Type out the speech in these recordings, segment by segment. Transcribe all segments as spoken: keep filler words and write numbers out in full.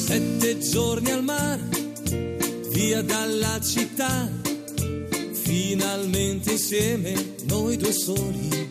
Sette giorni al mare, via dalla città, finalmente insieme noi due soli.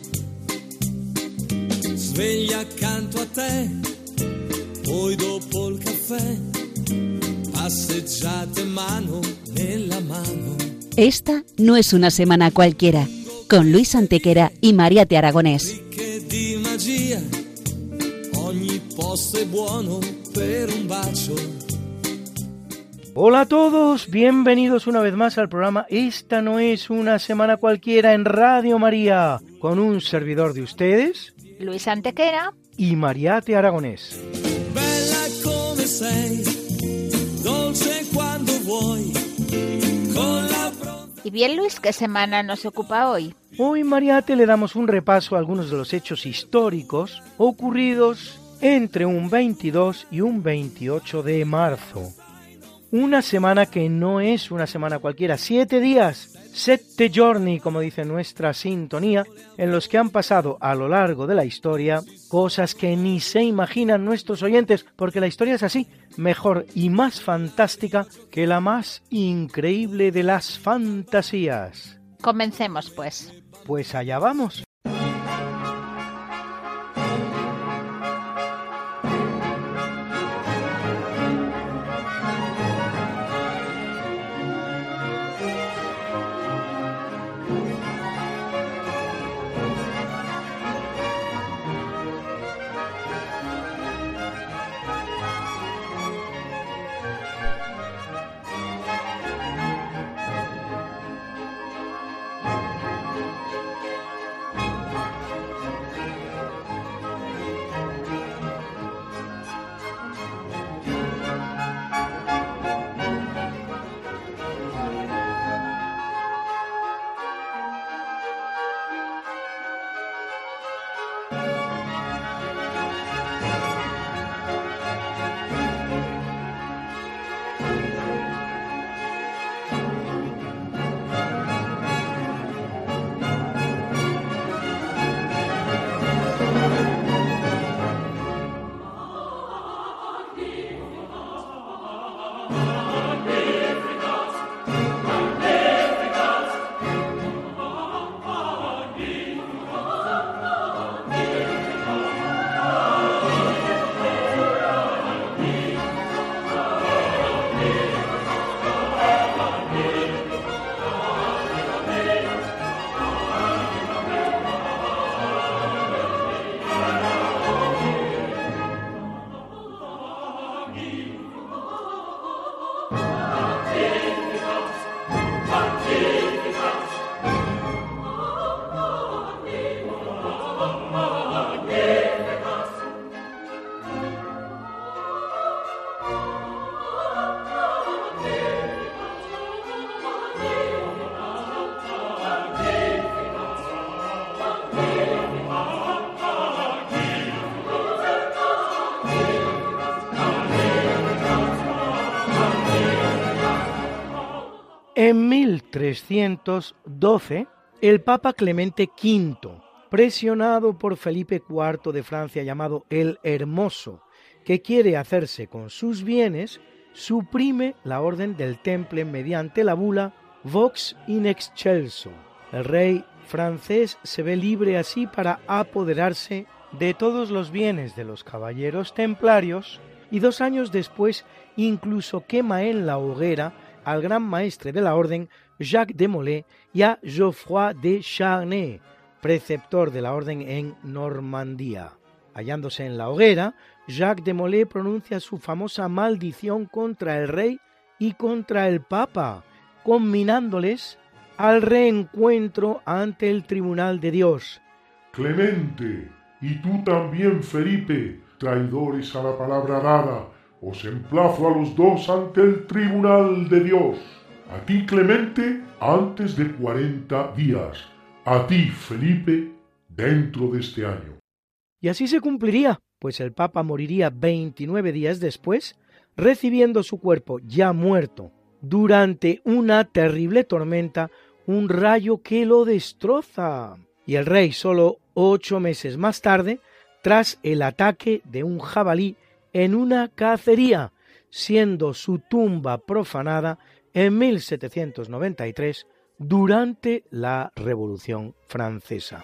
Sveglia accanto a te, poi dopo il caffè, passeggiate mano nella mano. Esta no es una semana cualquiera, con Luis Antequera y Mariate Aragonés. Ricche di magia, ogni posto è buono per un bacio. Hola a todos, bienvenidos una vez más al programa Esta no es una semana cualquiera en Radio María, con un servidor de ustedes, Luis Antequera y Mariate Aragonés. Bella come sei, dolce quando vuoi, con la bronza... Y bien, Luis, ¿qué semana nos ocupa hoy? Hoy, Mariate, le damos un repaso a algunos de los hechos históricos ocurridos entre un veintidós y un veintiocho de marzo. Una semana que no es una semana cualquiera, siete días, sette giorni, como dice nuestra sintonía, en los que han pasado a lo largo de la historia cosas que ni se imaginan nuestros oyentes, porque la historia es así, mejor y más fantástica que la más increíble de las fantasías. Comencemos, pues. Pues allá vamos. En mil trescientos doce, el Papa Clemente quinto, presionado por Felipe cuarto de Francia, llamado el Hermoso, que quiere hacerse con sus bienes, suprime la orden del Temple mediante la bula Vox in excelso. El rey francés se ve libre así para apoderarse de todos los bienes de los caballeros templarios y dos años después incluso quema en la hoguera al gran maestre de la orden, Jacques de Molay, y a Geoffroy de Charnay, preceptor de la orden en Normandía. Hallándose en la hoguera, Jacques de Molay pronuncia su famosa maldición contra el rey y contra el papa, conminándoles al reencuentro ante el tribunal de Dios. Clemente, y tú también, Felipe, traidores a la palabra dada, os emplazo a los dos ante el tribunal de Dios. A ti, Clemente, antes de cuarenta días. A ti, Felipe, dentro de este año. Y así se cumpliría, pues el Papa moriría veintinueve días después, recibiendo su cuerpo ya muerto, durante una terrible tormenta, un rayo que lo destroza. Y el rey, solo ocho meses más tarde, tras el ataque de un jabalí en una cacería, siendo su tumba profanada en mil setecientos noventa y tres durante la Revolución Francesa.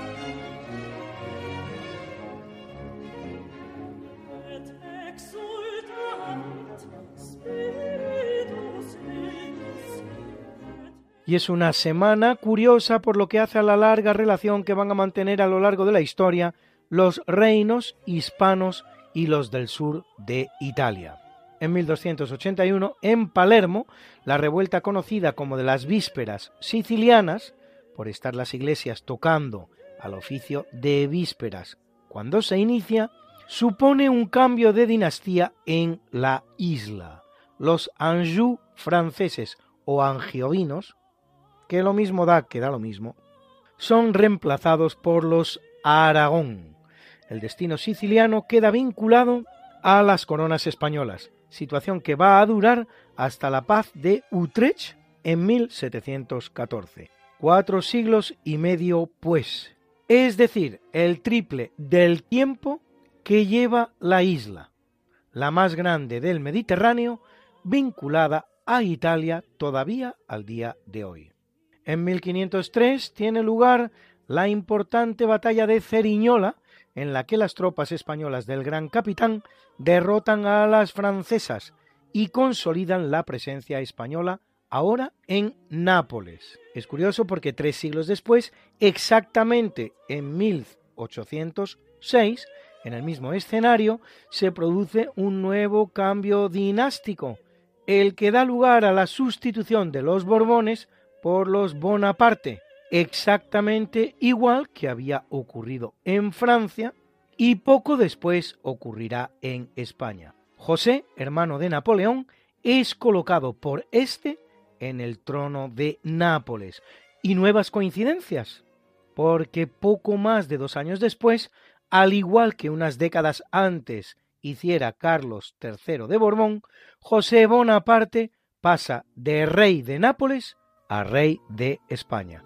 Y es una semana curiosa por lo que hace a la larga relación que van a mantener a lo largo de la historia los reinos hispanos y los del sur de Italia. En mil doscientos ochenta y uno, en Palermo, la revuelta conocida como de las vísperas sicilianas, por estar las iglesias tocando al oficio de vísperas cuando se inicia, supone un cambio de dinastía en la isla. Los Anjou franceses o angiovinos, que lo mismo da que da lo mismo, son reemplazados por los Aragón. El destino siciliano queda vinculado a las coronas españolas, situación que va a durar hasta la paz de Utrecht en mil setecientos catorce. Cuatro siglos y medio, pues, es decir, el triple del tiempo que lleva la isla, la más grande del Mediterráneo, vinculada a Italia todavía al día de hoy. En mil quinientos tres tiene lugar la importante batalla de Ceriñola, en la que las tropas españolas del Gran Capitán derrotan a las francesas y consolidan la presencia española ahora en Nápoles. Es curioso porque tres siglos después, exactamente en mil ochocientos seis, en el mismo escenario, se produce un nuevo cambio dinástico, el que da lugar a la sustitución de los Borbones por los Bonaparte, exactamente igual que había ocurrido en Francia y poco después ocurrirá en España. José, hermano de Napoleón, es colocado por este en el trono de Nápoles. ¿Y nuevas coincidencias? Porque poco más de dos años después, al igual que unas décadas antes hiciera Carlos tercero de Borbón, José Bonaparte pasa de rey de Nápoles a rey de España.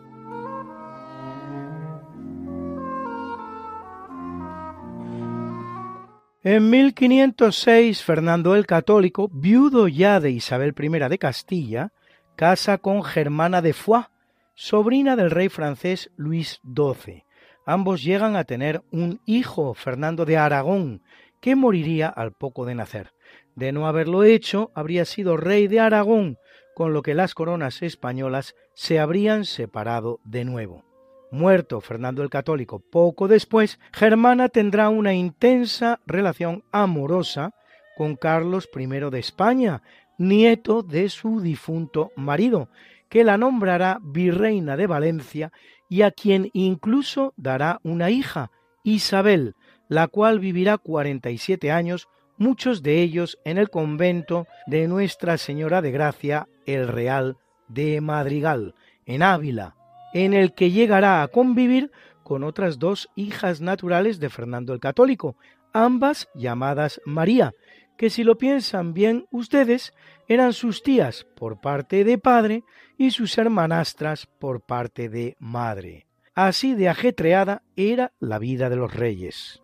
En mil quinientos seis, Fernando el Católico, viudo ya de Isabel primera de Castilla, casa con Germana de Foix, sobrina del rey francés Luis doce. Ambos llegan a tener un hijo, Fernando de Aragón, que moriría al poco de nacer. De no haberlo hecho, habría sido rey de Aragón, con lo que las coronas españolas se habrían separado de nuevo. Muerto Fernando el Católico poco después, Germana tendrá una intensa relación amorosa con Carlos primero de España, nieto de su difunto marido, que la nombrará virreina de Valencia y a quien incluso dará una hija, Isabel, la cual vivirá cuarenta y siete años, muchos de ellos en el convento de Nuestra Señora de Gracia, el Real de Madrigal, en Ávila, en el que llegará a convivir con otras dos hijas naturales de Fernando el Católico, ambas llamadas María, que si lo piensan bien ustedes, eran sus tías por parte de padre y sus hermanastras por parte de madre. Así de ajetreada era la vida de los reyes.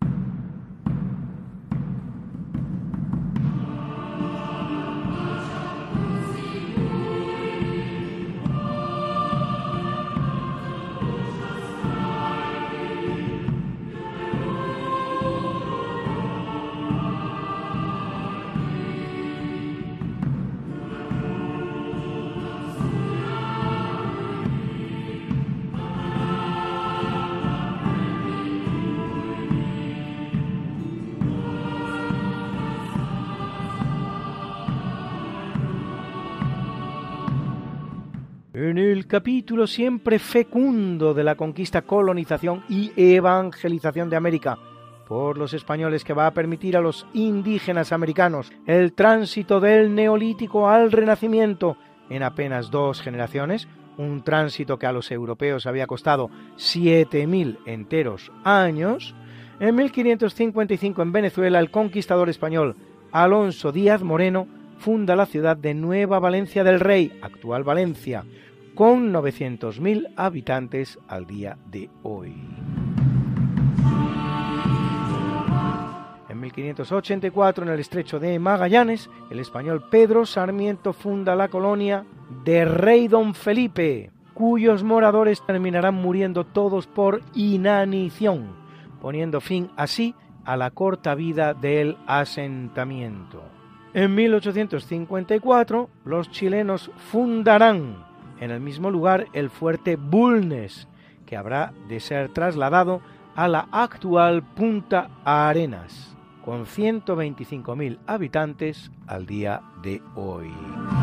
En el capítulo siempre fecundo de la conquista, colonización y evangelización de América por los españoles, que va a permitir a los indígenas americanos el tránsito del neolítico al renacimiento en apenas dos generaciones, un tránsito que a los europeos había costado siete mil enteros años. En mil quinientos cincuenta y cinco, en Venezuela, el conquistador español Alonso Díaz Moreno funda la ciudad de Nueva Valencia del Rey, actual Valencia, con novecientos mil habitantes al día de hoy. En mil quinientos ochenta y cuatro, en el estrecho de Magallanes, el español Pedro Sarmiento funda la colonia de Rey Don Felipe, cuyos moradores terminarán muriendo todos por inanición, poniendo fin así a la corta vida del asentamiento. En mil ochocientos cincuenta y cuatro, los chilenos fundarán en el mismo lugar el fuerte Bulnes, que habrá de ser trasladado a la actual Punta Arenas, con ciento veinticinco mil habitantes al día de hoy.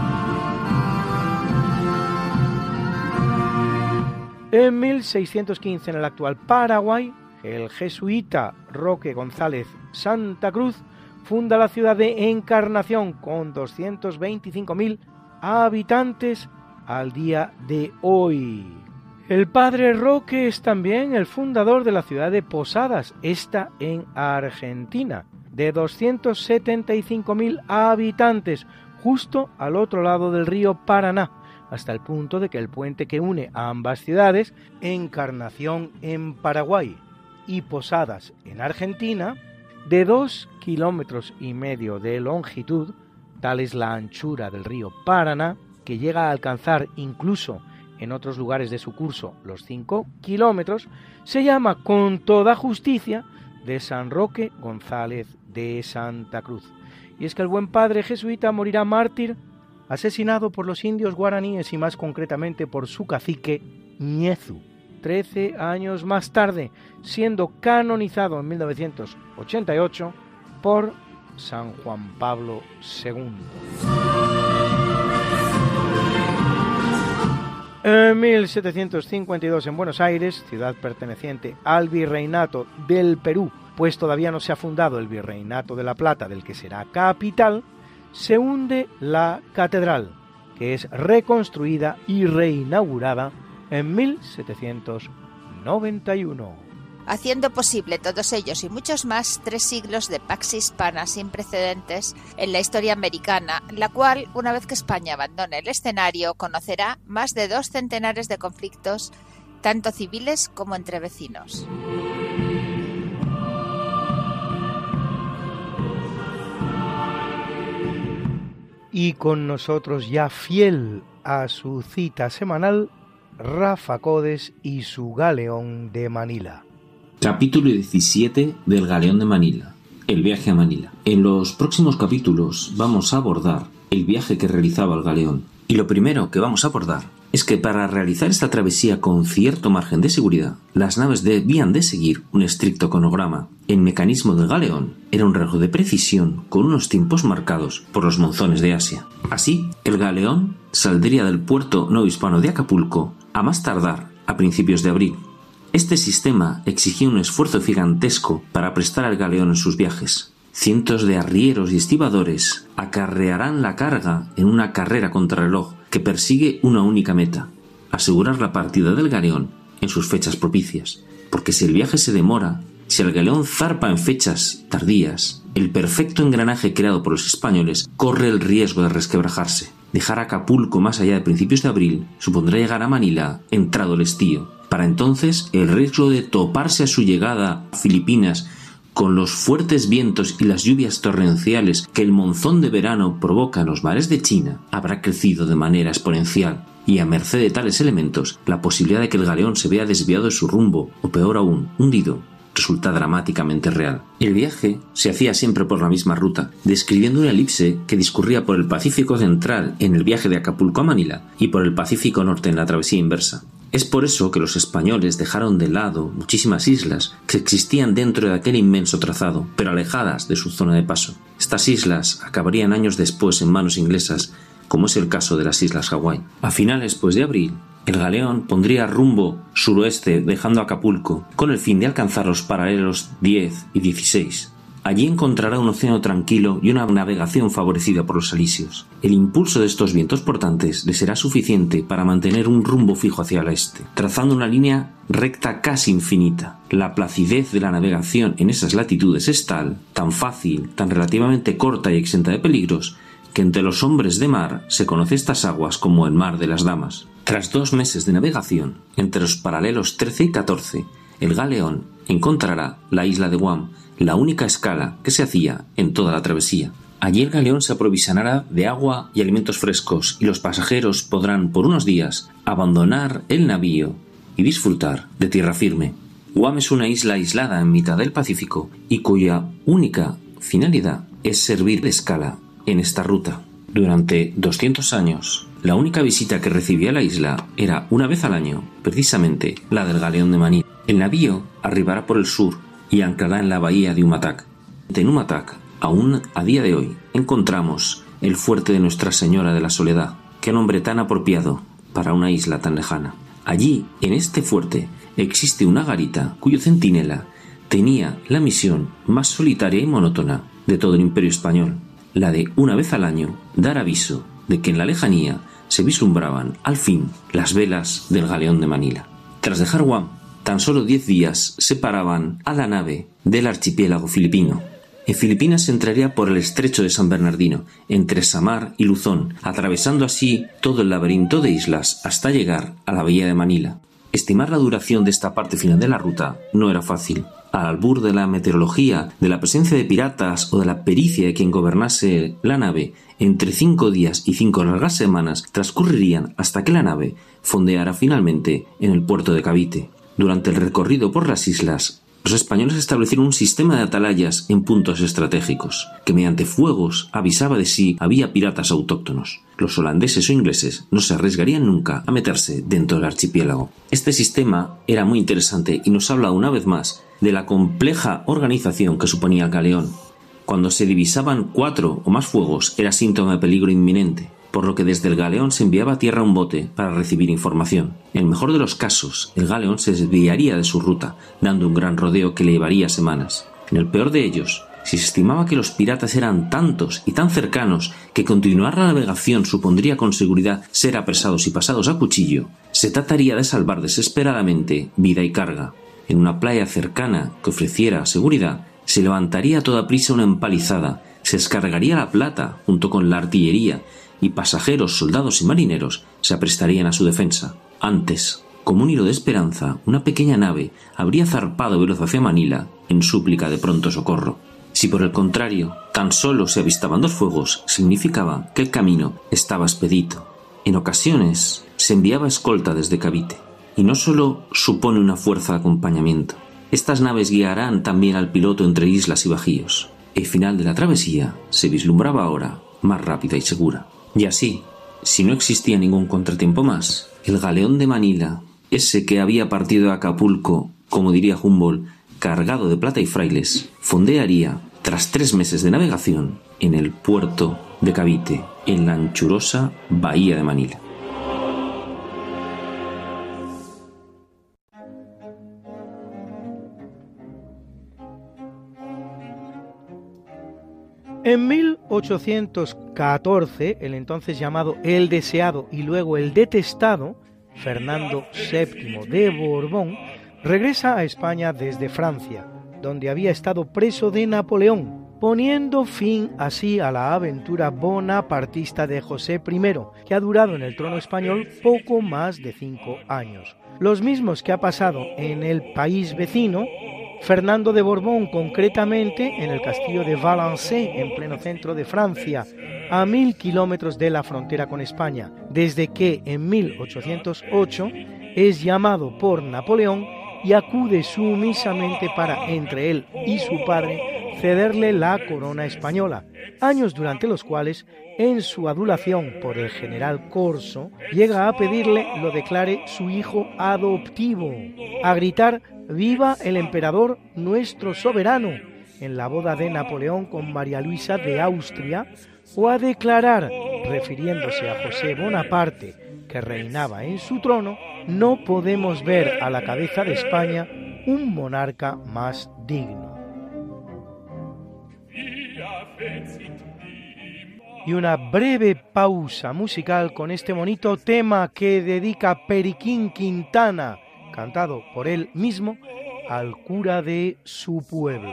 En mil seiscientos quince, en el actual Paraguay, el jesuita Roque González Santa Cruz funda la ciudad de Encarnación, con doscientos veinticinco mil habitantes al día de hoy. El padre Roque es también el fundador de la ciudad de Posadas, esta en Argentina, de doscientos setenta y cinco mil habitantes, justo al otro lado del río Paraná, hasta el punto de que el puente que une a ambas ciudades, Encarnación en Paraguay y Posadas en Argentina, de dos kilómetros y medio de longitud, tal es la anchura del río Paraná, que llega a alcanzar incluso en otros lugares de su curso los cinco kilómetros, se llama con toda justicia de San Roque González de Santa Cruz. Y es que el buen padre jesuita morirá mártir, asesinado por los indios guaraníes y más concretamente por su cacique Ñezu, trece años más tarde, siendo canonizado en mil novecientos ochenta y ocho por San Juan Pablo segundo. En mil setecientos cincuenta y dos, en Buenos Aires, ciudad perteneciente al Virreinato del Perú, pues todavía no se ha fundado el Virreinato de la Plata, del que será capital, se hunde la catedral, que es reconstruida y reinaugurada en mil setecientos noventa y uno. Haciendo posible todos ellos y muchos más tres siglos de pax hispana sin precedentes en la historia americana, la cual, una vez que España abandone el escenario, conocerá más de dos centenares de conflictos, tanto civiles como entre vecinos. Y con nosotros, ya fiel a su cita semanal, Rafa Codes y su Galeón de Manila. Capítulo diecisiete del Galeón de Manila, el viaje a Manila. En los próximos capítulos vamos a abordar el viaje que realizaba el galeón. Y lo primero que vamos a abordar es que para realizar esta travesía con cierto margen de seguridad, las naves debían de seguir un estricto cronograma. El mecanismo del galeón era un reloj de precisión con unos tiempos marcados por los monzones de Asia. Así, el galeón saldría del puerto novohispano de Acapulco a más tardar a principios de abril. Este sistema exigía un esfuerzo gigantesco para prestar al galeón en sus viajes. Cientos de arrieros y estibadores acarrearán la carga en una carrera contrarreloj que persigue una única meta: asegurar la partida del galeón en sus fechas propicias. Porque si el viaje se demora, si el galeón zarpa en fechas tardías, el perfecto engranaje creado por los españoles corre el riesgo de resquebrajarse. Dejar Acapulco más allá de principios de abril supondrá llegar a Manila entrado el estío. Para entonces, el riesgo de toparse a su llegada a Filipinas con los fuertes vientos y las lluvias torrenciales que el monzón de verano provoca en los mares de China habrá crecido de manera exponencial, y a merced de tales elementos, la posibilidad de que el galeón se vea desviado de su rumbo, o peor aún, hundido, resulta dramáticamente real. El viaje se hacía siempre por la misma ruta, describiendo una elipse que discurría por el Pacífico Central en el viaje de Acapulco a Manila y por el Pacífico Norte en la travesía inversa. Es por eso que los españoles dejaron de lado muchísimas islas que existían dentro de aquel inmenso trazado, pero alejadas de su zona de paso. Estas islas acabarían años después en manos inglesas, como es el caso de las Islas Hawái. A finales pues de abril, el galeón pondría rumbo suroeste dejando Acapulco, con el fin de alcanzar los paralelos diez y dieciséis. Allí encontrará un océano tranquilo y una navegación favorecida por los alisios. El impulso de estos vientos portantes le será suficiente para mantener un rumbo fijo hacia el este, trazando una línea recta casi infinita. La placidez de la navegación en esas latitudes es tal, tan fácil, tan relativamente corta y exenta de peligros, que entre los hombres de mar se conoce estas aguas como el mar de las damas. Tras dos meses de navegación, entre los paralelos trece y catorce, el galeón encontrará la isla de Guam, la única escala que se hacía en toda la travesía. Allí el galeón se aprovisionará de agua y alimentos frescos y los pasajeros podrán por unos días abandonar el navío y disfrutar de tierra firme. Guam es una isla aislada en mitad del Pacífico y cuya única finalidad es servir de escala en esta ruta. Durante doscientos años, la única visita que recibía la isla era una vez al año, precisamente la del galeón de Manila. El navío arribará por el sur y anclará en la bahía de Umatac. En Umatac, aún a día de hoy, encontramos el fuerte de Nuestra Señora de la Soledad. Qué nombre tan apropiado para una isla tan lejana. Allí, en este fuerte, existe una garita cuyo centinela tenía la misión más solitaria y monótona de todo el Imperio Español, la de, una vez al año, dar aviso de que en la lejanía se vislumbraban, al fin, las velas del galeón de Manila. Tras dejar Guam, tan solo diez días separaban a la nave del archipiélago filipino. En Filipinas se entraría por el estrecho de San Bernardino, entre Samar y Luzón, atravesando así todo el laberinto de islas hasta llegar a la bahía de Manila. Estimar la duración de esta parte final de la ruta no era fácil. Al albur de la meteorología, de la presencia de piratas o de la pericia de quien gobernase la nave, entre cinco días y cinco largas semanas transcurrirían hasta que la nave fondeara finalmente en el puerto de Cavite. Durante el recorrido por las islas, los españoles establecieron un sistema de atalayas en puntos estratégicos, que mediante fuegos avisaba de si había piratas autóctonos. Los holandeses o ingleses no se arriesgarían nunca a meterse dentro del archipiélago. Este sistema era muy interesante y nos habla una vez más de la compleja organización que suponía el galeón. Cuando se divisaban cuatro o más fuegos era síntoma de peligro inminente, por lo que desde el galeón se enviaba a tierra un bote para recibir información. En el mejor de los casos, el galeón se desviaría de su ruta, dando un gran rodeo que le llevaría semanas. En el peor de ellos, si se estimaba que los piratas eran tantos y tan cercanos que continuar la navegación supondría con seguridad ser apresados y pasados a cuchillo, se trataría de salvar desesperadamente vida y carga. En una playa cercana que ofreciera seguridad, se levantaría a toda prisa una empalizada, se descargaría la plata junto con la artillería y pasajeros, soldados y marineros se aprestarían a su defensa. Antes, como un hilo de esperanza, una pequeña nave habría zarpado veloz hacia Manila en súplica de pronto socorro. Si por el contrario, tan solo se avistaban dos fuegos, significaba que el camino estaba expedito. En ocasiones, se enviaba escolta desde Cavite. Y no solo supone una fuerza de acompañamiento. Estas naves guiarán también al piloto entre islas y bajíos. El final de la travesía se vislumbraba ahora más rápida y segura. Y así, si no existía ningún contratiempo más, el galeón de Manila, ese que había partido de Acapulco, como diría Humboldt, cargado de plata y frailes, fondearía, tras tres meses de navegación, en el puerto de Cavite, en la anchurosa bahía de Manila. En mil ochocientos catorce, el entonces llamado el deseado y luego el detestado, Fernando séptimo de Borbón, regresa a España desde Francia, donde había estado preso de Napoleón, poniendo fin así a la aventura bonapartista de José primero, que ha durado en el trono español poco más de cinco años. Los mismos que ha pasado en el país vecino, Fernando de Borbón, concretamente en el castillo de Valençay, en pleno centro de Francia, a mil kilómetros de la frontera con España, desde que en mil ochocientos ocho es llamado por Napoleón y acude sumisamente para, entre él y su padre, cederle la corona española, años durante los cuales, en su adulación por el general Corso, llega a pedirle lo declare su hijo adoptivo, a gritar «¡Viva el emperador, nuestro soberano!» en la boda de Napoleón con María Luisa de Austria, o a declarar, refiriéndose a José Bonaparte, que reinaba en su trono, «No podemos ver a la cabeza de España un monarca más digno». Y una breve pausa musical con este bonito tema que dedica Periquín Quintana, cantado por él mismo, al cura de su pueblo.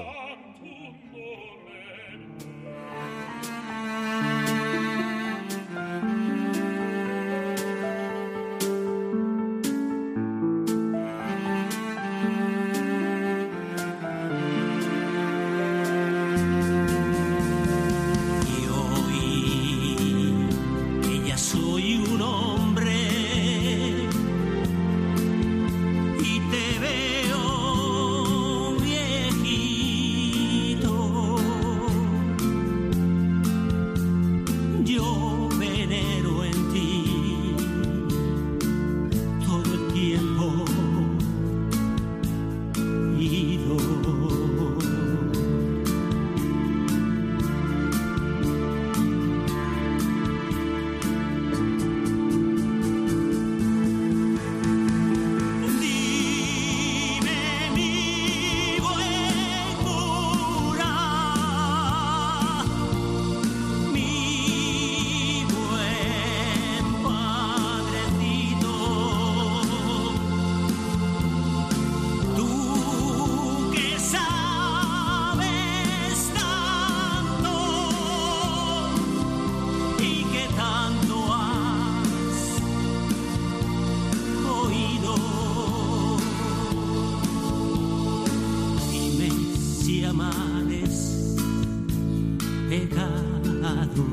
lado.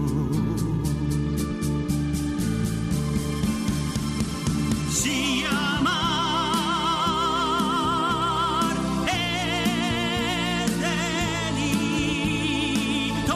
Si amar es delito,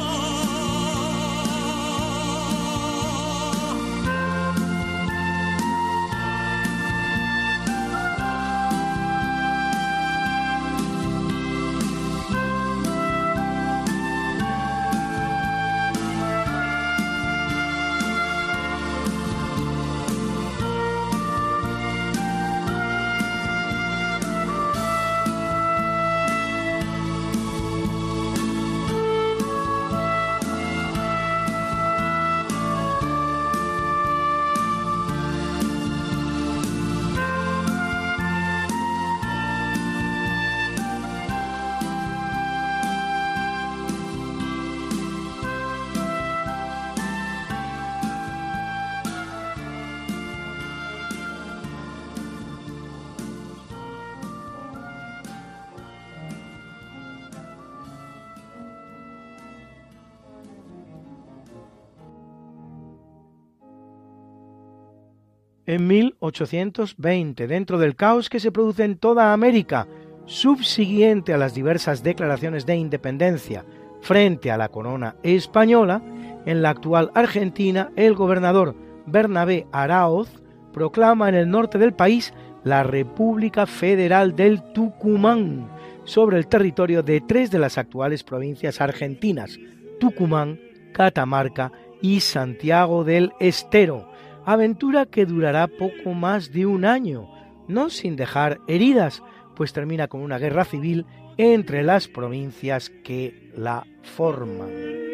En mil ochocientos veinte, dentro del caos que se produce en toda América, subsiguiente a las diversas declaraciones de independencia frente a la corona española, en la actual Argentina, el gobernador Bernabé Araoz proclama en el norte del país la República Federal del Tucumán, sobre el territorio de tres de las actuales provincias argentinas, Tucumán, Catamarca y Santiago del Estero, aventura que durará poco más de un año, no sin dejar heridas, pues termina con una guerra civil entre las provincias que la forman.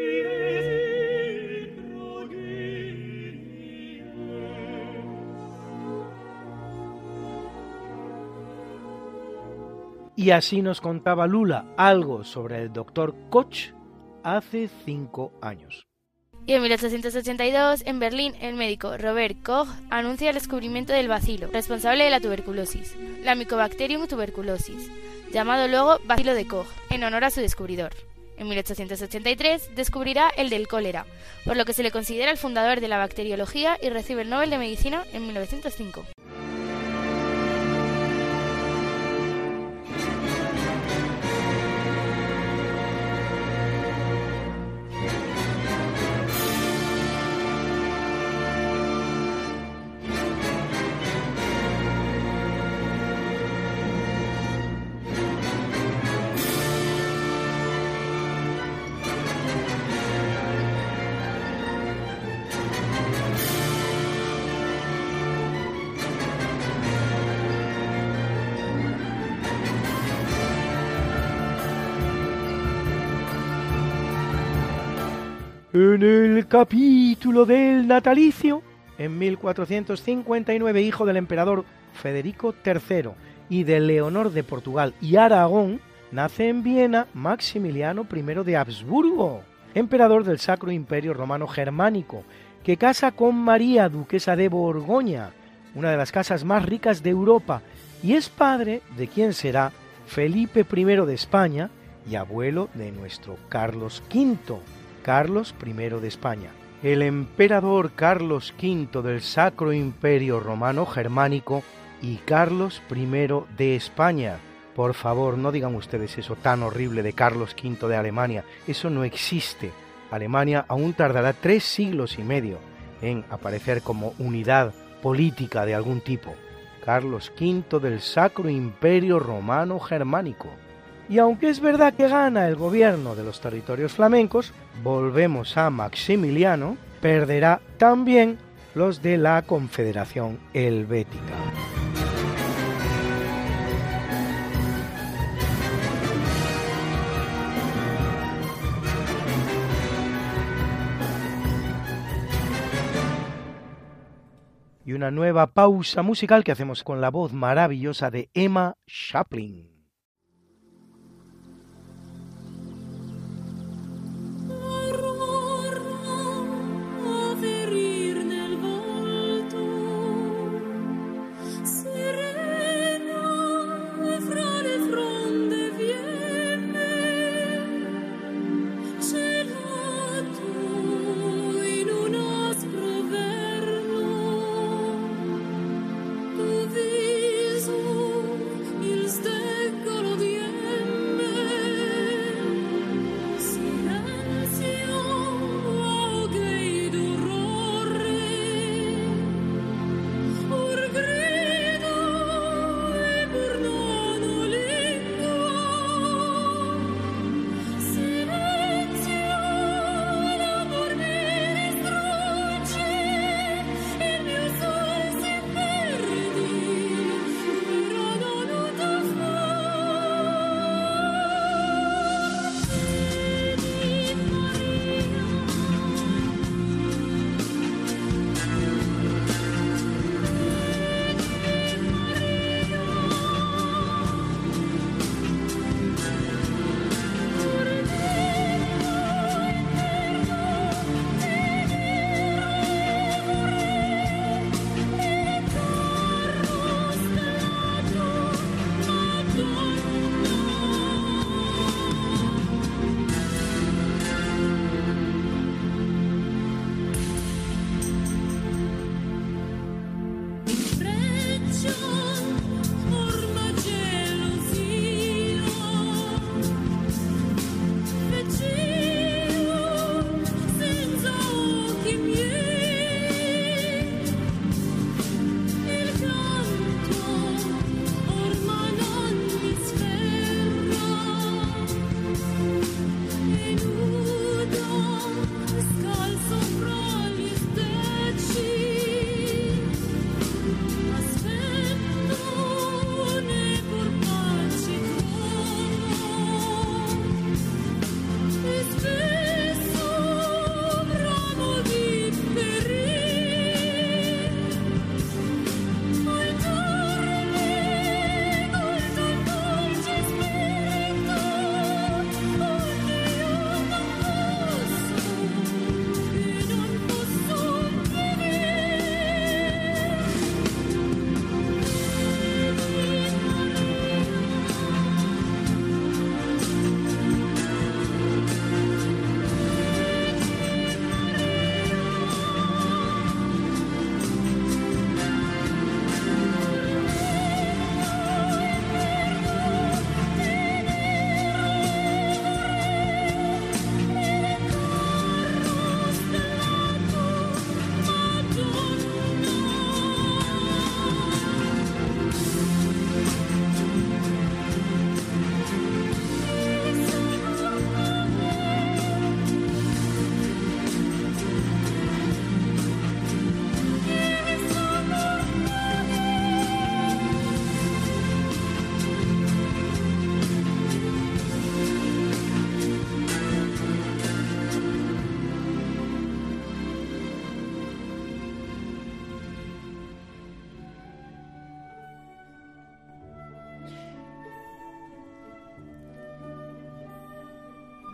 Y así nos contaba Lula algo sobre el doctor Koch hace cinco años. Y en mil ochocientos ochenta y dos, en Berlín, el médico Robert Koch anuncia el descubrimiento del bacilo, responsable de la tuberculosis, la Mycobacterium tuberculosis, llamado luego bacilo de Koch, en honor a su descubridor. En mil ochocientos ochenta y tres descubrirá el del cólera, por lo que se le considera el fundador de la bacteriología y recibe el Nobel de Medicina en mil novecientos cinco. En el capítulo del natalicio, en mil cuatrocientos cincuenta y nueve, hijo del emperador Federico tercero y de Leonor de Portugal y Aragón, nace en Viena Maximiliano primero de Habsburgo, emperador del Sacro Imperio Romano Germánico, que casa con María, duquesa de Borgoña, una de las casas más ricas de Europa, y es padre de quien será Felipe primero de España y abuelo de nuestro Carlos quinto. Carlos primero de España. El emperador Carlos quinto del Sacro Imperio Romano Germánico y Carlos primero de España. Por favor, no digan ustedes eso tan horrible de Carlos quinto de Alemania. Eso no existe. Alemania aún tardará tres siglos y medio en aparecer como unidad política de algún tipo. Carlos quinto del Sacro Imperio Romano Germánico. Y aunque es verdad que gana el gobierno de los territorios flamencos, volvemos a Maximiliano, perderá también los de la Confederación Helvética. Y una nueva pausa musical que hacemos con la voz maravillosa de Emma Chaplin. Gelato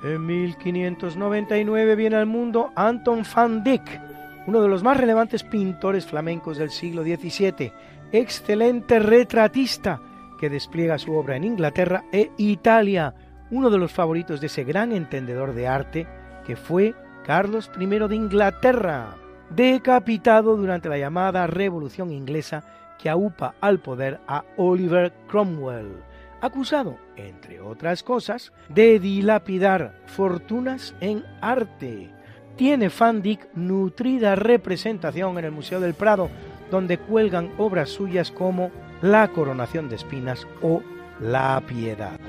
En mil quinientos noventa y nueve viene al mundo Anton van Dyck, uno de los más relevantes pintores flamencos del siglo diecisiete, excelente retratista que despliega su obra en Inglaterra e Italia, uno de los favoritos de ese gran entendedor de arte que fue Carlos primero de Inglaterra, decapitado durante la llamada Revolución Inglesa que aupa al poder a Oliver Cromwell, acusado, entre otras cosas, de dilapidar fortunas en arte. Tiene Van Dyck nutrida representación en el Museo del Prado, donde cuelgan obras suyas como La coronación de espinas o La piedad.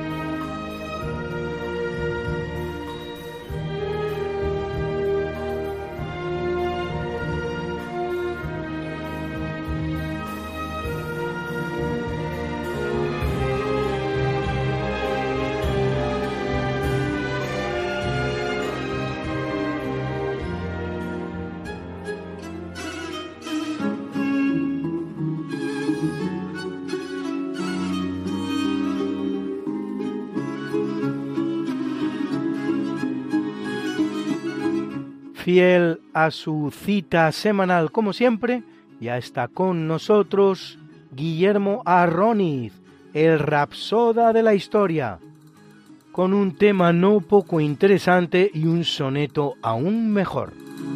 Fiel a su cita semanal, como siempre, ya está con nosotros Guillermo Arroniz, el rapsoda de la historia, con un tema no poco interesante y un soneto aún mejor.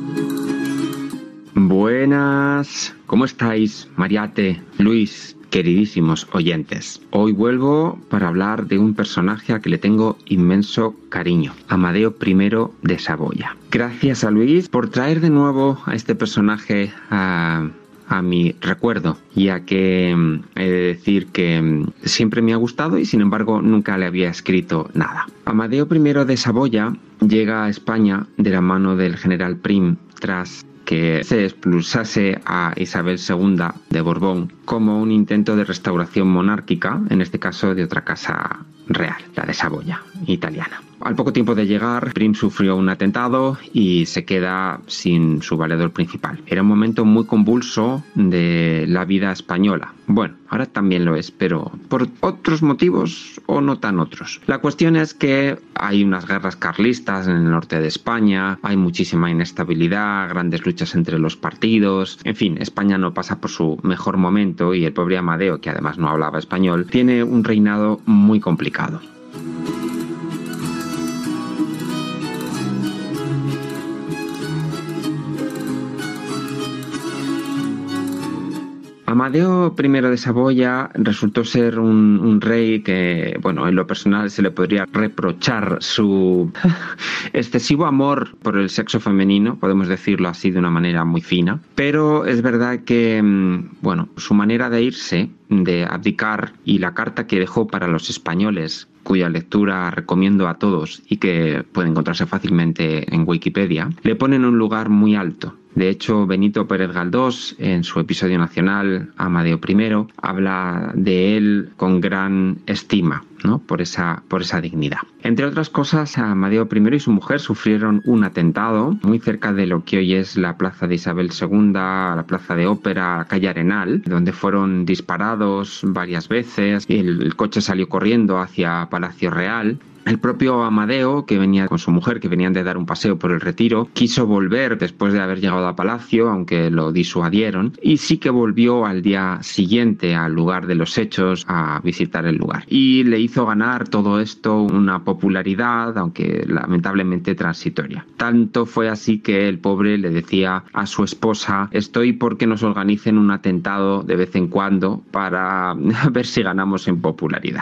Buenas, ¿cómo estáis, Mariate, Luis, queridísimos oyentes? Hoy vuelvo para hablar de un personaje al que le tengo inmenso cariño, Amadeo primero de Saboya. Gracias a Luis por traer de nuevo a este personaje a, a mi recuerdo, ya que he de decir que siempre me ha gustado y sin embargo nunca le había escrito nada. Amadeo primero de Saboya llega a España de la mano del general Prim tras que se expulsase a Isabel segunda de Borbón como un intento de restauración monárquica, en este caso de otra casa real, la de Saboya, italiana. Al poco tiempo de llegar, Prim sufrió un atentado y se queda sin su valedor principal. Era un momento muy convulso de la vida española. Bueno, ahora también lo es, pero por otros motivos o no tan otros. La cuestión es que hay unas guerras carlistas en el norte de España, hay muchísima inestabilidad, grandes luchas entre los partidos. En fin, España no pasa por su mejor momento y el pobre Amadeo, que además no hablaba español, tiene un reinado muy complicado. Amadeo primero de Saboya resultó ser un, un rey que, bueno, en lo personal se le podría reprochar su excesivo amor por el sexo femenino, podemos decirlo así de una manera muy fina, pero es verdad que, bueno, su manera de irse, de abdicar y la carta que dejó para los españoles, cuya lectura recomiendo a todos y que puede encontrarse fácilmente en Wikipedia, le pone en un lugar muy alto. De hecho, Benito Pérez Galdós, en su episodio nacional, Amadeo primero, habla de él con gran estima, ¿no? Por esa, por esa dignidad. Entre otras cosas, Amadeo primero y su mujer sufrieron un atentado muy cerca de lo que hoy es la plaza de Isabel segunda, la plaza de Ópera, la calle Arenal, donde fueron disparados varias veces. El, el coche salió corriendo hacia Palacio Real. El propio Amadeo, que venía con su mujer, que venían de dar un paseo por el Retiro, quiso volver después de haber llegado a Palacio, aunque lo disuadieron, y sí que volvió al día siguiente al lugar de los hechos a visitar el lugar. Y le hizo ganar todo esto una popularidad, aunque lamentablemente transitoria. Tanto fue así que el pobre le decía a su esposa: estoy porque nos organicen un atentado de vez en cuando para ver si ganamos en popularidad.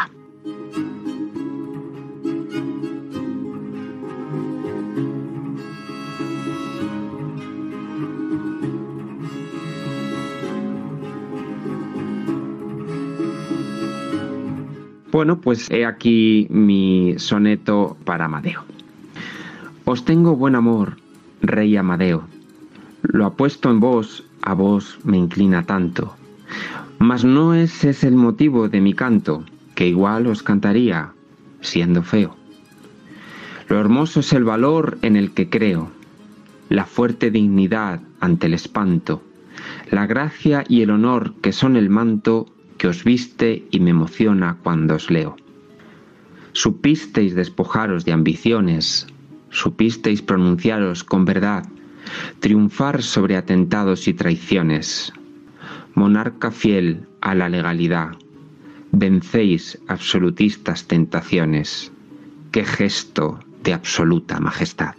Bueno, pues he aquí mi soneto para Amadeo. Os tengo buen amor, rey Amadeo. Lo apuesto en vos, a vos me inclina tanto. Mas no ese es el motivo de mi canto, que igual os cantaría, siendo feo. Lo hermoso es el valor en el que creo, la fuerte dignidad ante el espanto, la gracia y el honor que son el manto que os viste y me emociona cuando os leo. Supisteis despojaros de ambiciones, supisteis pronunciaros con verdad, triunfar sobre atentados y traiciones. Monarca fiel a la legalidad, vencéis absolutistas tentaciones. ¡Qué gesto de absoluta majestad!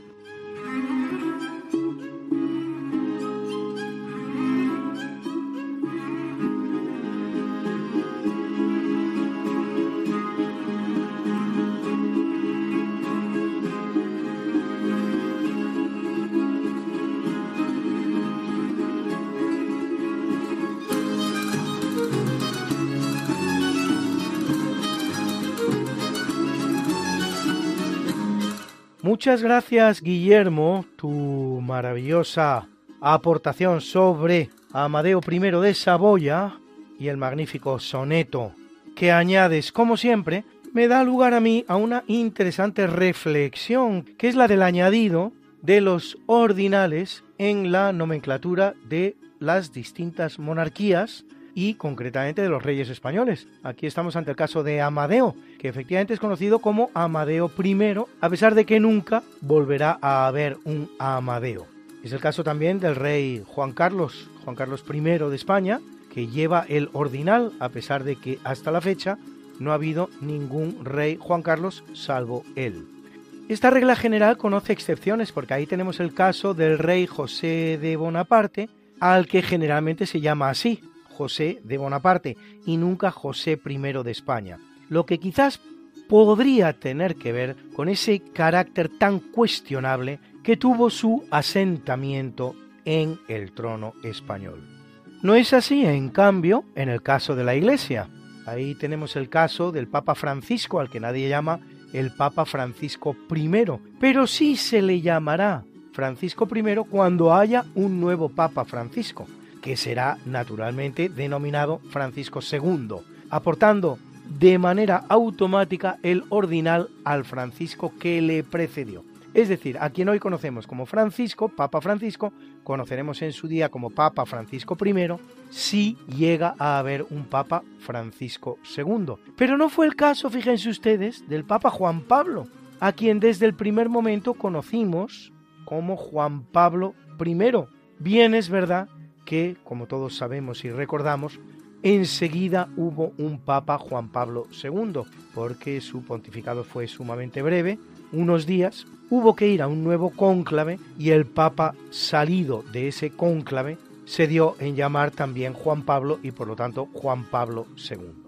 Muchas gracias, Guillermo, tu maravillosa aportación sobre Amadeo I de Saboya y el magnífico soneto que añades, como siempre, me da lugar a mí a una interesante reflexión, que es la del añadido de los ordinales en la nomenclatura de las distintas monarquías y concretamente de los reyes españoles. Aquí estamos ante el caso de Amadeo, que efectivamente es conocido como Amadeo I, a pesar de que nunca volverá a haber un Amadeo. Es el caso también del rey Juan Carlos, Juan Carlos I de España, que lleva el ordinal, a pesar de que hasta la fecha no ha habido ningún rey Juan Carlos salvo él. Esta regla general conoce excepciones, porque ahí tenemos el caso del rey José de Bonaparte, al que generalmente se llama así, José de Bonaparte, y nunca José I de España, lo que quizás podría tener que ver con ese carácter tan cuestionable que tuvo su asentamiento en el trono español. No es así, en cambio, en el caso de la Iglesia. Ahí tenemos el caso del Papa Francisco, al que nadie llama el Papa Francisco I, pero sí se le llamará Francisco I cuando haya un nuevo Papa Francisco, que será naturalmente denominado Francisco segundo, aportando de manera automática el ordinal al Francisco que le precedió. Es decir, a quien hoy conocemos como Francisco, Papa Francisco, conoceremos en su día como Papa Francisco I, si llega a haber un Papa Francisco segundo. Pero no fue el caso, fíjense ustedes, del Papa Juan Pablo, a quien desde el primer momento conocimos como Juan Pablo I. Bien es verdad que, como todos sabemos y recordamos, enseguida hubo un Papa Juan Pablo segundo, porque su pontificado fue sumamente breve, unos días, hubo que ir a un nuevo cónclave y el Papa salido de ese cónclave se dio en llamar también Juan Pablo y por lo tanto Juan Pablo segundo.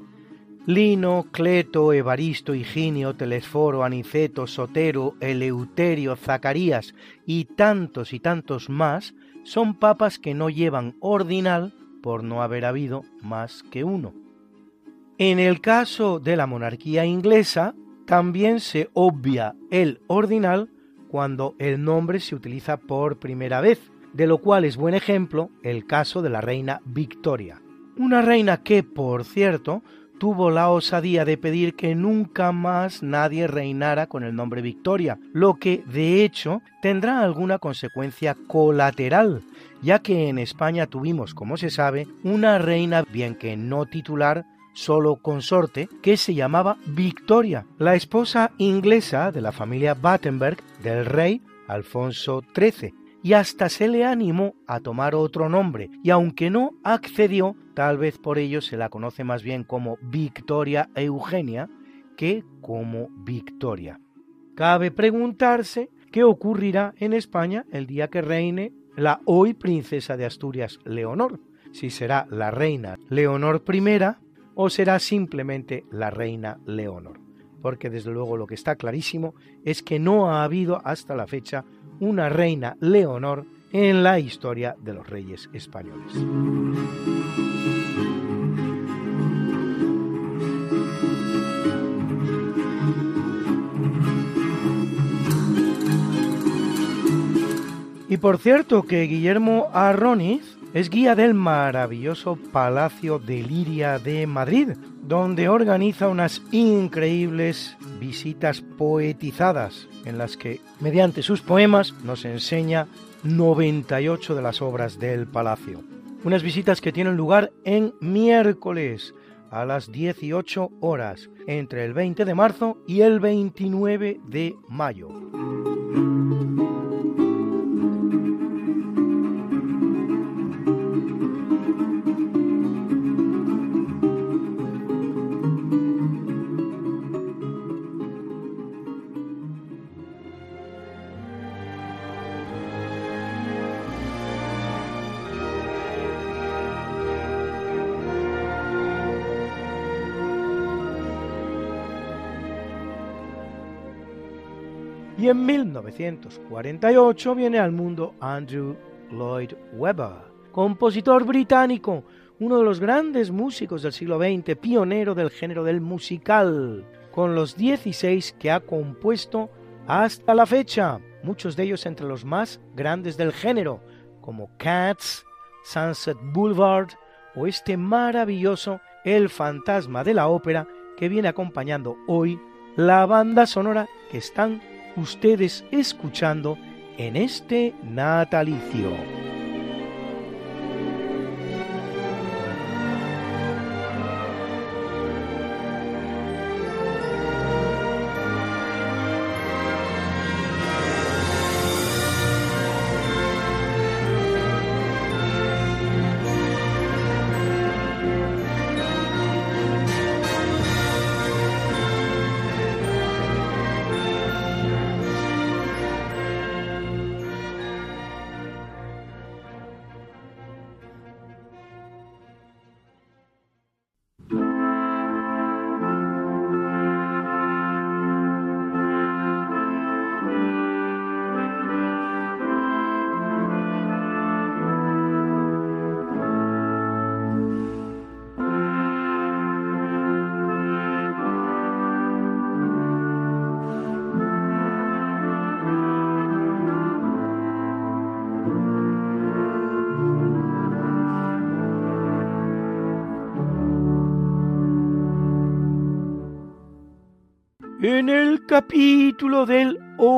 Lino, Cleto, Evaristo, Higinio, Telesforo, Aniceto, Sotero, Eleuterio, Zacarías y tantos y tantos más son papas que no llevan ordinal por no haber habido más que uno. En el caso de la monarquía inglesa, también se obvia el ordinal cuando el nombre se utiliza por primera vez, de lo cual es buen ejemplo el caso de la reina Victoria. Una reina que, por cierto, tuvo la osadía de pedir que nunca más nadie reinara con el nombre Victoria, lo que, de hecho, tendrá alguna consecuencia colateral, ya que en España tuvimos, como se sabe, una reina, bien que no titular, solo consorte, que se llamaba Victoria, la esposa inglesa de la familia Battenberg del rey Alfonso trece, y hasta se le animó a tomar otro nombre, y aunque no accedió, tal vez por ello se la conoce más bien como Victoria Eugenia que como Victoria. Cabe preguntarse qué ocurrirá en España el día que reine la hoy princesa de Asturias, Leonor, si será la reina Leonor I o será simplemente la reina Leonor, porque desde luego lo que está clarísimo es que no ha habido hasta la fecha una reina Leonor en la historia de los reyes españoles. Y por cierto que Guillermo Arroniz es guía del maravilloso Palacio de Liria de Madrid, donde organiza unas increíbles visitas poetizadas en las que, mediante sus poemas, nos enseña noventa y ocho de las obras del palacio. Unas visitas que tienen lugar en miércoles, a las dieciocho horas, entre el veinte de marzo y el veintinueve de mayo. Y en mil novecientos cuarenta y ocho viene al mundo Andrew Lloyd Webber, compositor británico, uno de los grandes músicos del siglo veinte, pionero del género del musical, con los dieciséis que ha compuesto hasta la fecha, muchos de ellos entre los más grandes del género, como Cats, Sunset Boulevard o este maravilloso El fantasma de la ópera, que viene acompañando hoy la banda sonora que están ustedes escuchando en este natalicio. En el capítulo del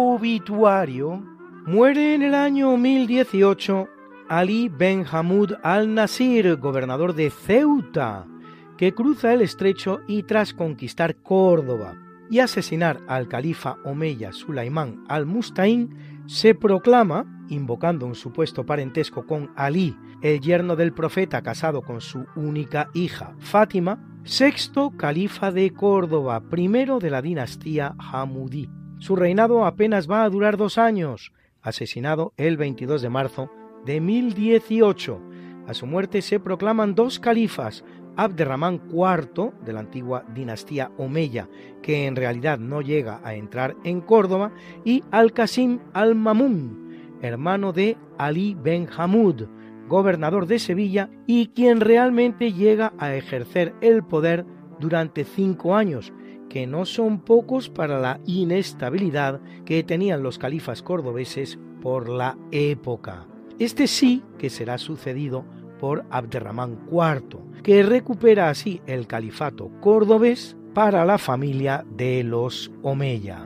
obituario, muere en el año mil dieciocho Ali Ben Hamoud al-Nasir, gobernador de Ceuta, que cruza el estrecho y tras conquistar Córdoba y asesinar al califa omeya Sulaimán al-Musta'in, se proclama, invocando un supuesto parentesco con Ali, el yerno del profeta casado con su única hija Fátima, sexto califa de Córdoba, primero de la dinastía Hamudí. Su reinado apenas va a durar dos años, asesinado el veintidós de marzo de mil dieciocho. A su muerte se proclaman dos califas, Abderramán cuarto, de la antigua dinastía omeya, que en realidad no llega a entrar en Córdoba, y Al-Qasim al-Mamún, hermano de Ali Ben Hamoud, gobernador de Sevilla y quien realmente llega a ejercer el poder durante cinco años, que no son pocos para la inestabilidad que tenían los califas cordobeses por la época. Este sí que será sucedido por Abderramán cuarto, que recupera así el califato cordobés para la familia de los Omeya.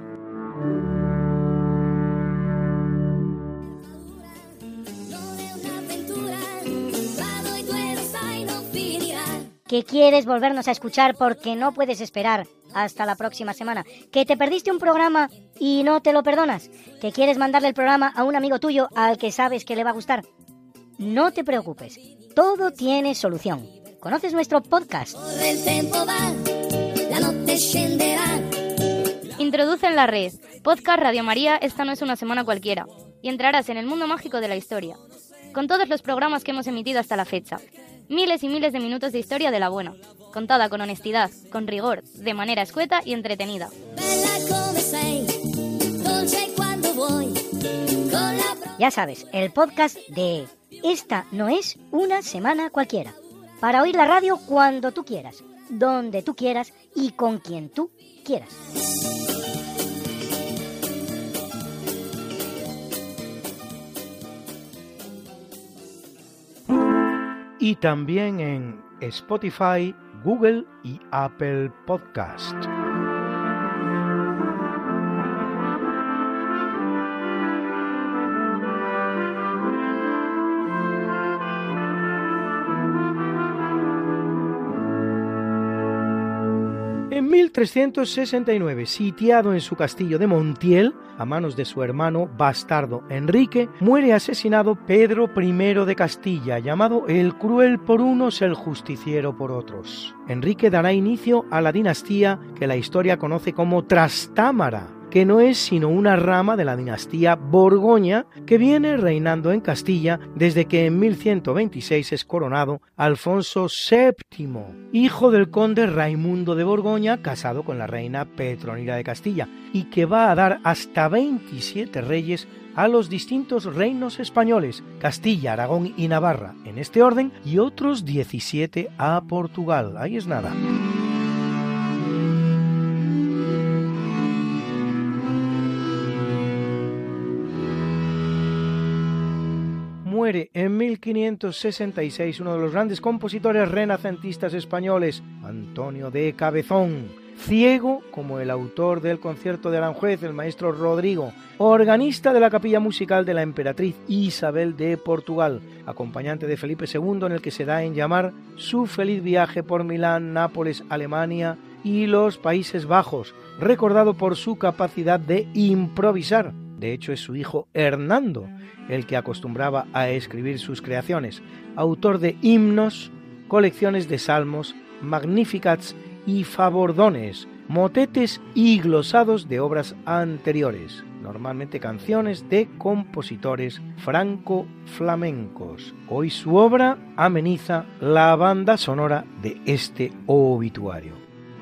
Que quieres volvernos a escuchar porque no puedes esperar hasta la próxima semana, que te perdiste un programa y no te lo perdonas, que quieres mandarle el programa a un amigo tuyo al que sabes que le va a gustar. No te preocupes, todo tiene solución. ¿Conoces nuestro podcast? Introduce en la red Podcast Radio María, esta no es una semana cualquiera, y entrarás en el mundo mágico de la historia, con todos los programas que hemos emitido hasta la fecha. Miles y miles de minutos de historia de la buena, contada con honestidad, con rigor, de manera escueta y entretenida. Ya sabes, el podcast de Esta no es una semana cualquiera. Para oír la radio cuando tú quieras, donde tú quieras y con quien tú quieras. Y también en Spotify, Google y Apple Podcast. En mil trescientos sesenta y nueve, sitiado en su castillo de Montiel, a manos de su hermano bastardo Enrique, muere asesinado Pedro primero de Castilla, llamado el cruel por unos, el justiciero por otros. Enrique dará inicio a la dinastía que la historia conoce como Trastámara, que no es sino una rama de la dinastía Borgoña que viene reinando en Castilla desde que en mil ciento veintiséis es coronado Alfonso séptimo, hijo del conde Raimundo de Borgoña, casado con la reina Petronila de Castilla, y que va a dar hasta veintisiete reyes a los distintos reinos españoles, Castilla, Aragón y Navarra, en este orden, y otros diecisiete a Portugal. Ahí es nada. Muere en mil quinientos sesenta y seis uno de los grandes compositores renacentistas españoles, Antonio de Cabezón, ciego como el autor del concierto de Aranjuez, el maestro Rodrigo, organista de la capilla musical de la emperatriz Isabel de Portugal, acompañante de Felipe segundo, en el que se da en llamar su feliz viaje por Milán, Nápoles, Alemania y los Países Bajos, recordado por su capacidad de improvisar. De hecho, es su hijo Hernando el que acostumbraba a escribir sus creaciones, autor de himnos, colecciones de salmos, magnificats y favordones, motetes y glosados de obras anteriores, normalmente canciones de compositores franco-flamencos. Hoy su obra ameniza la banda sonora de este obituario.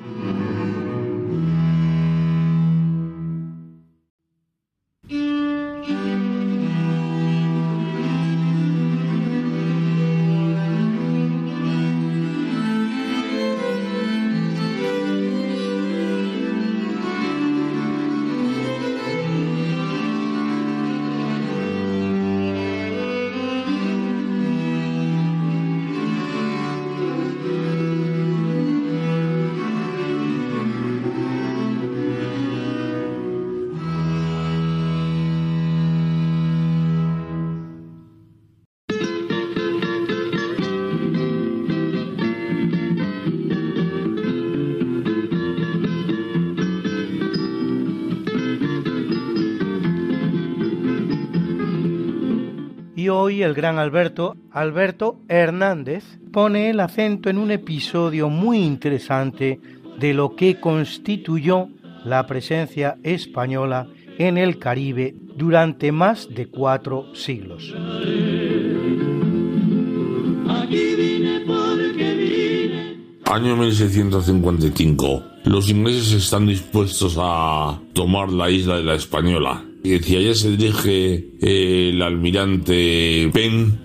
Y hoy el gran Alberto, Alberto Hernández, pone el acento en un episodio muy interesante de lo que constituyó la presencia española en el Caribe durante más de cuatro siglos. Año mil seiscientos cincuenta y cinco. Los ingleses están dispuestos a tomar la isla de la Española. Y hacia allá se dirige el almirante Penn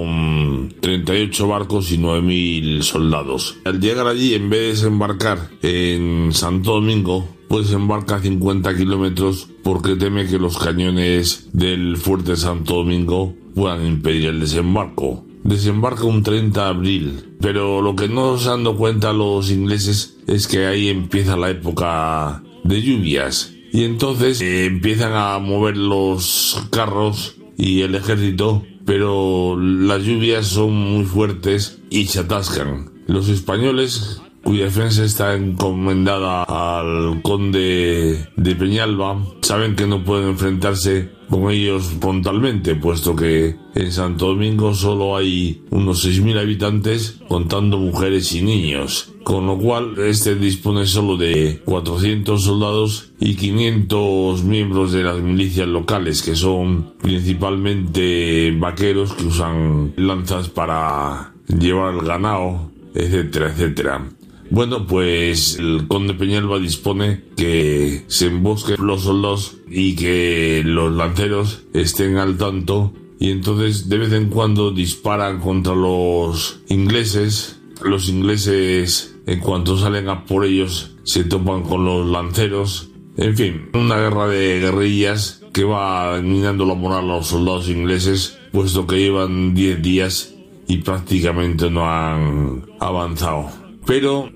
con treinta y ocho barcos y nueve mil soldados. Al llegar allí, en vez de desembarcar en Santo Domingo, pues embarca a cincuenta kilómetros porque teme que los cañones del fuerte Santo Domingo puedan impedir el desembarco. Desembarca un treinta de abril, pero lo que no se han dado cuenta los ingleses es que ahí empieza la época de lluvias. Y entonces eh, empiezan a mover los carros y el ejército, pero las lluvias son muy fuertes y se atascan. Los españoles, cuya defensa está encomendada al conde de Peñalba, saben que no pueden enfrentarse con ellos frontalmente, puesto que en Santo Domingo solo hay unos seis mil habitantes, contando mujeres y niños, con lo cual este dispone solo de cuatrocientos soldados y quinientos miembros de las milicias locales, que son principalmente vaqueros que usan lanzas para llevar el ganado, etcétera, etcétera. Bueno, pues el conde Peñalba dispone que se embosquen los soldados y que los lanceros estén al tanto, y entonces de vez en cuando disparan contra los ingleses. Los ingleses, en cuanto salen a por ellos, se topan con los lanceros. En fin, una guerra de guerrillas que va minando la moral a los soldados ingleses, puesto que llevan diez días y prácticamente no han avanzado. Pero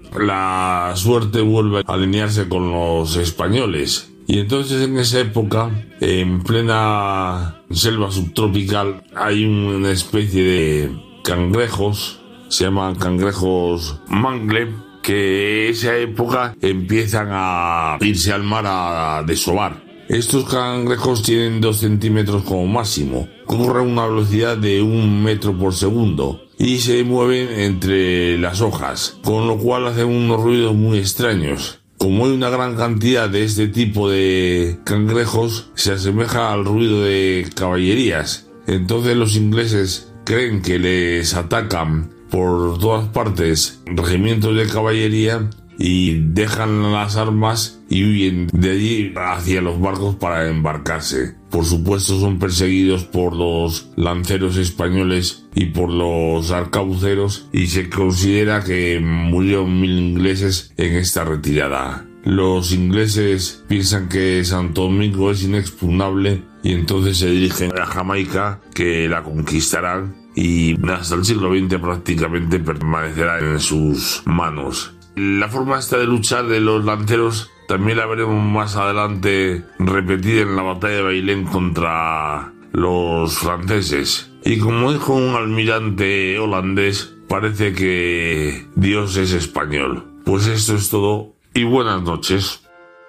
la suerte vuelve a alinearse con los españoles. Y entonces en esa época, en plena selva subtropical, hay una especie de cangrejos, se llaman cangrejos mangle, que esa época empiezan a irse al mar a desovar. Estos cangrejos tienen dos centímetros como máximo, corren a una velocidad de un metro por segundo y se mueven entre las hojas, con lo cual hacen unos ruidos muy extraños. Como hay una gran cantidad de este tipo de cangrejos, se asemeja al ruido de caballerías. Entonces los ingleses creen que les atacan por todas partes regimientos de caballería y dejan las armas y huyen de allí hacia los barcos para embarcarse. Por supuesto son perseguidos por los lanceros españoles y por los arcabuceros y se considera que murieron mil ingleses en esta retirada. Los ingleses piensan que Santo Domingo es inexpugnable y entonces se dirigen a Jamaica, que la conquistarán y hasta el siglo veinte prácticamente permanecerá en sus manos. La forma esta de luchar de los lanceros también la veremos más adelante repetida en la batalla de Bailén contra los franceses. Y como dijo un almirante holandés, parece que Dios es español. Pues esto es todo y buenas noches.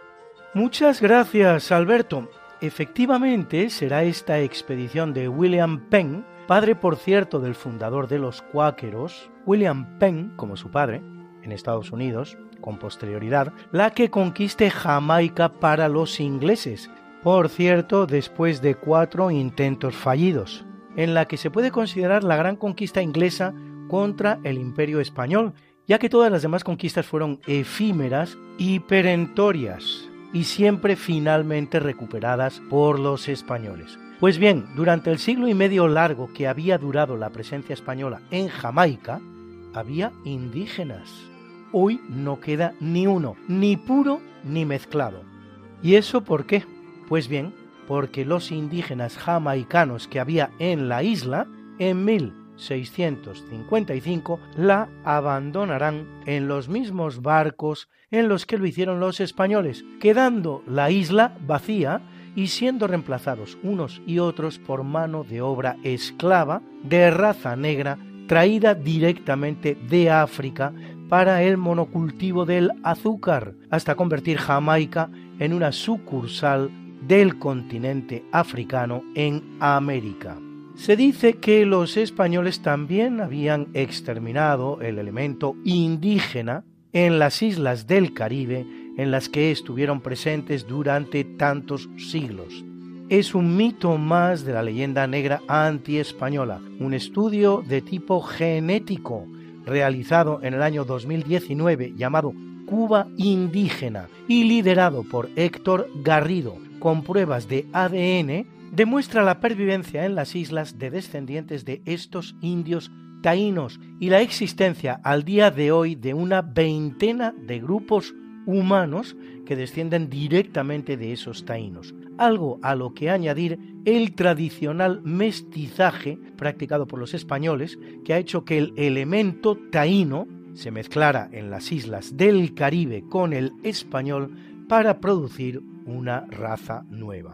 Muchas gracias, Alberto. Efectivamente, será esta expedición de William Penn, padre por cierto del fundador de los cuáqueros, William Penn, como su padre, en Estados Unidos, con posterioridad, la que conquiste Jamaica para los ingleses, por cierto, después de cuatro intentos fallidos, en la que se puede considerar la gran conquista inglesa contra el Imperio español, ya que todas las demás conquistas fueron efímeras y perentorias, y siempre finalmente recuperadas por los españoles. Pues bien, durante el siglo y medio largo que había durado la presencia española en Jamaica, había indígenas. Hoy no queda ni uno, ni puro ni mezclado. ¿Y eso por qué? Pues bien, porque los indígenas jamaicanos que había en la isla, en mil seiscientos cincuenta y cinco, la abandonarán en los mismos barcos en los que lo hicieron los españoles, quedando la isla vacía y siendo reemplazados unos y otros por mano de obra esclava de raza negra traída directamente de África para el monocultivo del azúcar, hasta convertir Jamaica en una sucursal del continente africano en América. Se dice que los españoles también habían exterminado el elemento indígena en las islas del Caribe en las que estuvieron presentes durante tantos siglos. Es un mito más de la leyenda negra anti-española, un estudio de tipo genético realizado en el año dos mil diecinueve llamado Cuba Indígena y liderado por Héctor Garrido, con pruebas de A D N, demuestra la pervivencia en las islas de descendientes de estos indios taínos y la existencia al día de hoy de una veintena de grupos humanos que descienden directamente de esos taínos, algo a lo que añadir el tradicional mestizaje practicado por los españoles, que ha hecho que el elemento taíno se mezclara en las islas del Caribe con el español para producir una raza nueva.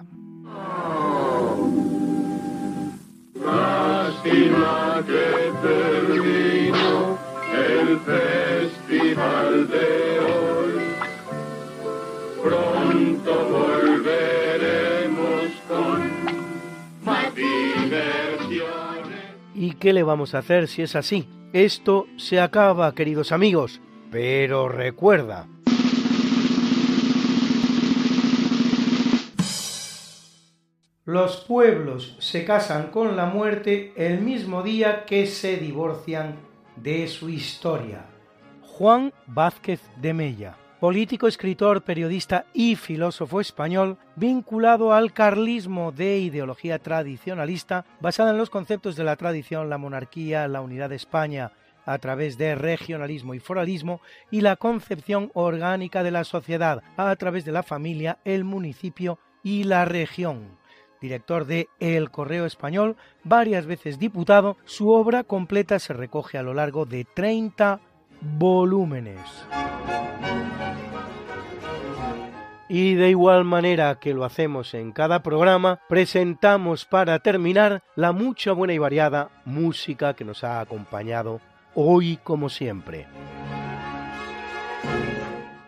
Lástima que terminó el festival de hoy. Pronto volveremos con más diversiones. ¿Y qué le vamos a hacer si es así? Esto se acaba, queridos amigos, pero recuerda, los pueblos se casan con la muerte el mismo día que se divorcian de su historia. Juan Vázquez de Mella, político, escritor, periodista y filósofo español, vinculado al carlismo de ideología tradicionalista, basada en los conceptos de la tradición, la monarquía, la unidad de España a través de regionalismo y foralismo, y la concepción orgánica de la sociedad a través de la familia, el municipio y la región. Director de El Correo Español, varias veces diputado, su obra completa se recoge a lo largo de treinta volúmenes. Y de igual manera que lo hacemos en cada programa, presentamos para terminar la mucha, buena y variada música que nos ha acompañado hoy como siempre.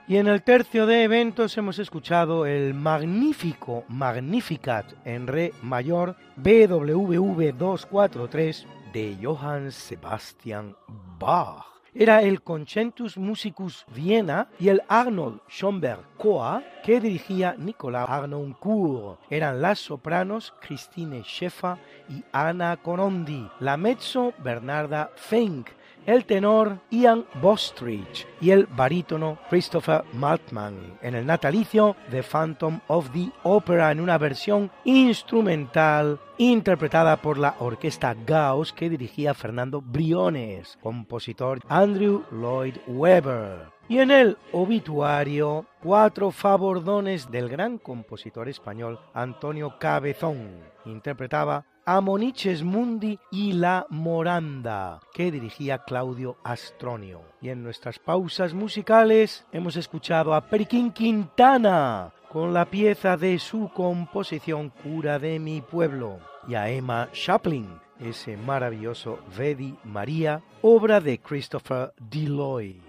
Y en el tercio de eventos hemos escuchado el magnífico Magnificat en re mayor B W V doscientos cuarenta y tres de Johann Sebastian Bach. Era el Concertus Musicus Viena y el Arnold Schoenberg Chor que dirigía Nicolas Harnoncourt. Eran las sopranos Christine Schäfer y Anna Conondi, la mezzo Bernarda Fink, el tenor Ian Bostridge y el barítono Christopher Maltman en el natalicio The Phantom of the Opera en una versión instrumental interpretada por la orquesta Gauss que dirigía Fernando Briones, compositor Andrew Lloyd Webber. Y en el obituario, cuatro favordones del gran compositor español Antonio Cabezón. Interpretaba Amoniches Mundi y La Moranda, que dirigía Claudio Astronio. Y en nuestras pausas musicales hemos escuchado a Periquín Quintana con la pieza de su composición Cura de mi pueblo, y a Emma Chaplin, ese maravilloso Vedi María, obra de Christopher Deloy.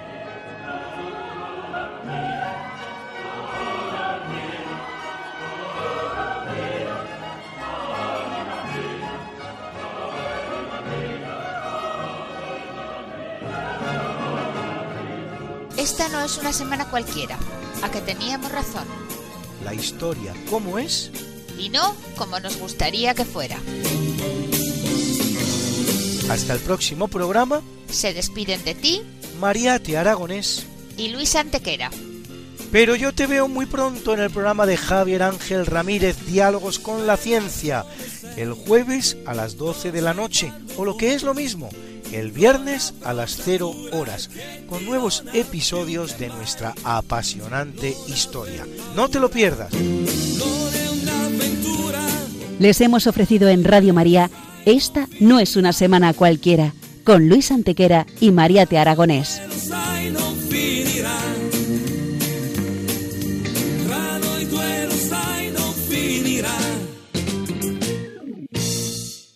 Esta no es una semana cualquiera, a que teníamos razón. La historia, ¿cómo es? Y no como nos gustaría que fuera. Hasta el próximo programa. Se despiden de ti Mariate Aragonés y Luis Antequera. Pero yo te veo muy pronto en el programa de Javier Ángel Ramírez, Diálogos con la Ciencia, el jueves a las doce de la noche, o lo que es lo mismo, el viernes a las cero horas, con nuevos episodios de nuestra apasionante historia. No te lo pierdas. Les hemos ofrecido en Radio María Esta no es una semana cualquiera, con Luis Antequera y Mariate Aragonés.